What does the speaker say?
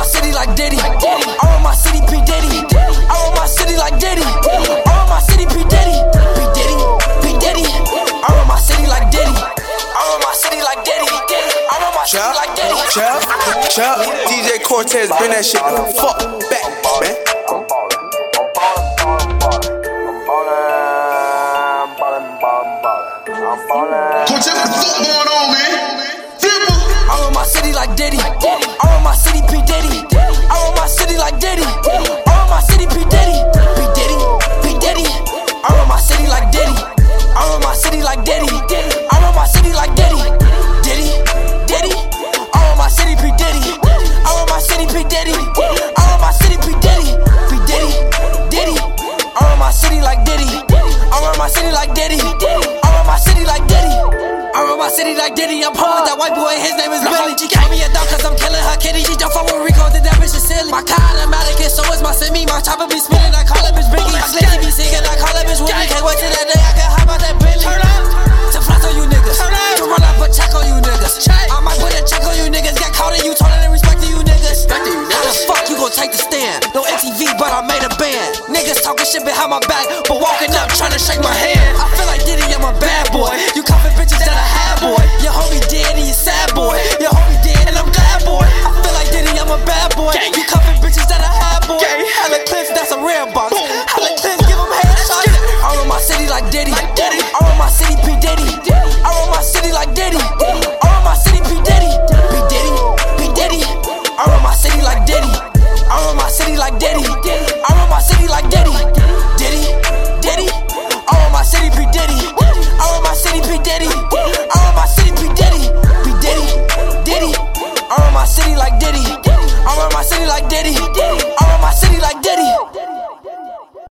city like Diddy. I run my city P Diddy. I run my city like Diddy. I run my city P Diddy. P Diddy, P Diddy. I run my city like Diddy. I run my city like Diddy. I run my city like Diddy. Chop, DJ Cortez, bring that shit the fuck back, man. Cortez, what the fuck going on, man? I run my city like Diddy. I run my city P Diddy. I run my city like Diddy. I run my city P Diddy. P Diddy, P Diddy. I run my city like Diddy. I run my city like Diddy. I run my city like Diddy. Diddy, Diddy. I run my city P Diddy. I run my city P Diddy. I run my city P Diddy. P Diddy, Diddy. I run my city like Diddy. I run my city like Diddy. I run my city like Diddy. I run my city like Diddy, I'm pulling with that white boy, his name is Billy. She called me a dog cause I'm killing her kitty. She don't fuck with Rico, then that bitch is silly. My car automatic and so is my semi. My chopper be spinning, I call that bitch Biggie. My glizzy be singing, I call that bitch Willie. Can't wait till that day I can hop out that Billy. Turn up, to flex on you niggas. To run up a check on you niggas. I might put a check on you niggas. Got caught in you, told and respecting you niggas. How the fuck you gon' take the stand? No MTV, but I made a band. Niggas talking shit behind my back, but walking up trying to shake my hand. I feel like Diddy, I'm a bad boy.